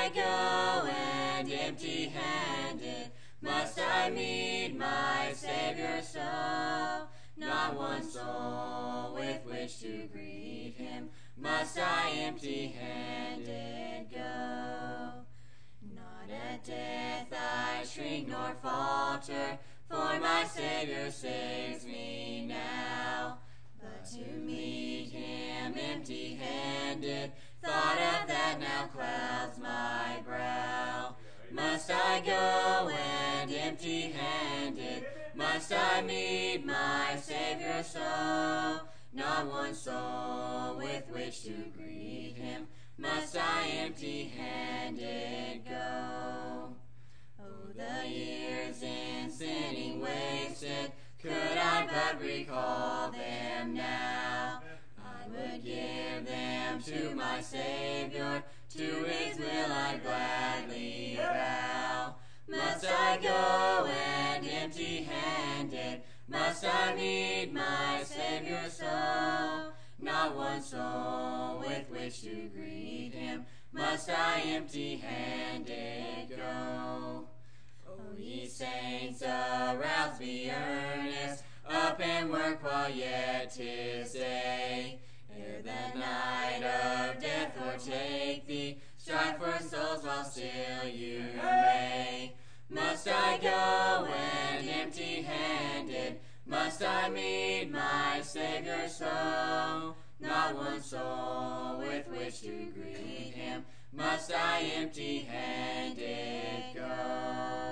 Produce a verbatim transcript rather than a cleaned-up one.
I go and empty-handed? Must I meet my Savior so? Not one soul with which to greet him. Must I empty-handed go? Not at death I shrink nor falter, for my Savior saves me now. But to meet him empty-handed, thought of that now clouds my brow. Must I go and empty-handed? Must I meet my Savior so? Not one soul with which to greet him. Must I empty-handed go? Oh, the years in sinning wasted, could I but recall them now, I would give them to my Savior, to his will I gladly bow. Must I go and empty-handed? Must I meet my Savior so? Not one soul with which to greet him. Must I empty-handed go? O ye saints, arouse, be earnest, up and work while yet 'tis day, ere the night of death o'ertake thee. Strive for souls while still you may. Must I go and empty-handed? Must I meet my Savior so? Not one soul with which to greet him. Must I empty-handed go?